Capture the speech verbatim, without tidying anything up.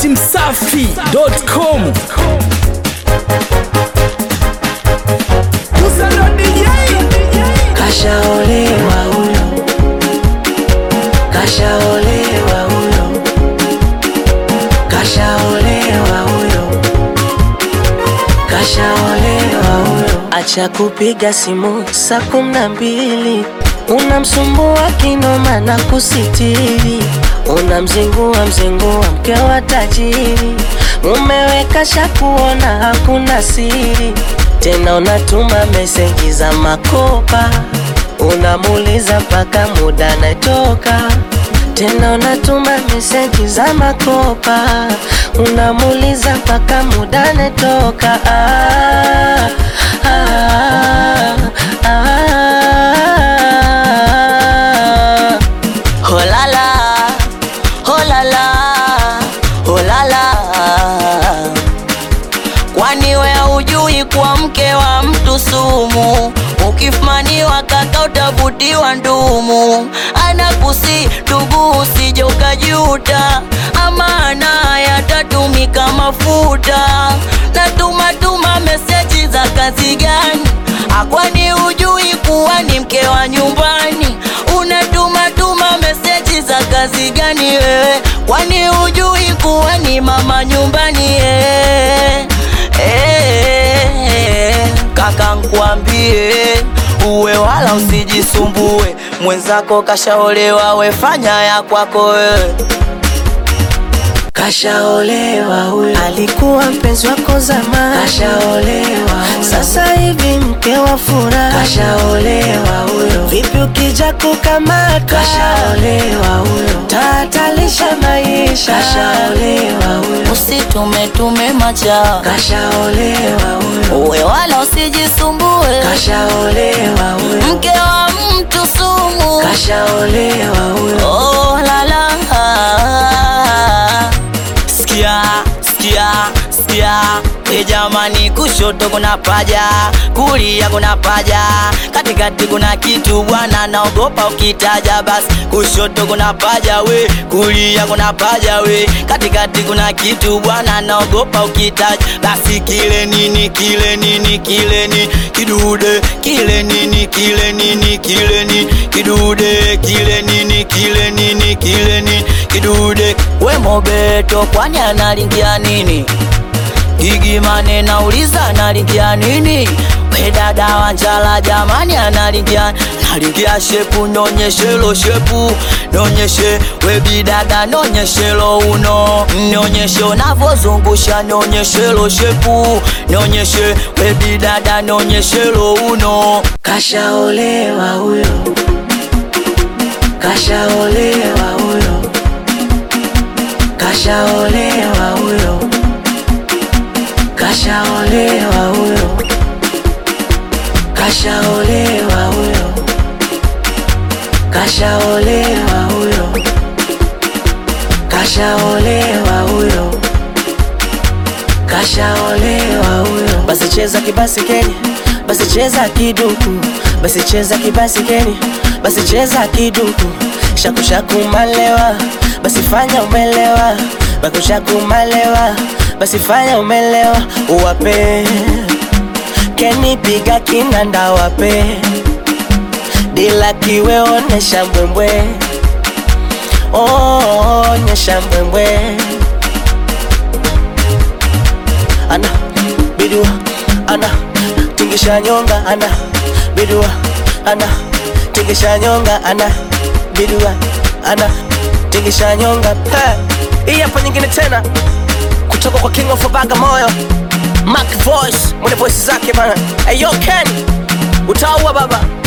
at msafi dot com. Kashaolewa huyo, kashaolewa huyo, kashaolewa huyo, kashaolewa huyo. Acha kupiga simu saa kumi na mbili, unamsumbua kinoma na kusitiri, unamzingua mzingua mke wa tajiri, umeweka shakuona hakuna siri. Tena unatuma meseji za makopa, unamuuliza mpaka muda natoka. Tena unatuma meseji za makopa, unamuuliza mpaka muda natoka. ah, ah, ah, Holala, holala, holala. Kwani we hujui kwa mke wa mtu sumu? Ukifumaniwa kaka utavutiwa ndumu. Anakusi ndugu usije ukajuta, amana yatatumika mafuta. Natuma tuma meseji za kazi gani? Kwani hujui kuwa ni mke wa nyumbani? Unatuma tuma meseji za kazi gani wewe? Kwani hujui kuwa ni mama nyumbani? eh? Hey, kaka nkwambie, uwe wala usijisumbue, mwenzako kashaolewa, we fanya ya kwako wewe. Kashaolewa huyo, alikuwa mpenzi wako zamani. Kashaolewa huyo, sasa hivi mke wa furaha. Kashaolewa huyo, vipi ukija kukamata? Kashaolewa huyo, tatalisha maisha. Kashaolewa huyo, usitume tume macha. Kashaolewa huyo, uwe wala usijisumbue. Kashaolewa huyo, mke wa mtu sumu. Kashaolewa huyo, oh la la. Sikia, sikia, sikia, e jamani, kushoto kuna paja, kulia kuna paja, katikati kuna kitu bwana naogopa ukitaja. Basi kushoto kuna paja we, kulia kuna paja we, katikati kuna kitu bwana naogopa ukitaja. Basi kile nini, kile nini, kile ni kidude, kile nini, kile nini, kile ni kidude, kile nini, kile nini, kile ni kidude. We Mobeto kwani analingia nini? Gigi Mane nauliza analingia nini? We dada Wanjala jamani analingia, analingia shepu, nonyeshe lo shepu, nonyeshe we bidada, nonyeshe lo uno, nonyeshe unavozungusha, nonyeshe lo shepu, nonyeshe we bidada, nonyeshe lo uno. Kashaolewa huyo, kashaolewa huyo, kashaolewa huyo, kashaolewa huyo, kashaolewa huyo, kashaolewa huyo, kashaolewa huyo, kashaolewa huyo. Basi cheza kibasikeni, basi cheza kiduku, basi cheza kibasikeni, basi cheza kiduku. Shaku shaku malewa, basi fanya umelewa. Baku shaku malewa, basi fanya umelewa. Uwape Keni piga kinanda wape, dila kiwe onesha mbwembwe, oh onyesha mbwembwe. Ana bidua, ana tingisha nyonga, ana bidua, ana tingisha nyonga, ana bidua, ana tingisha nyonga. Hii hapa nyingine tena kutoka kwa King of Bagamoyo, Mac Voice, mwenye voice zake bana. Hey yo Ken, utaua baba.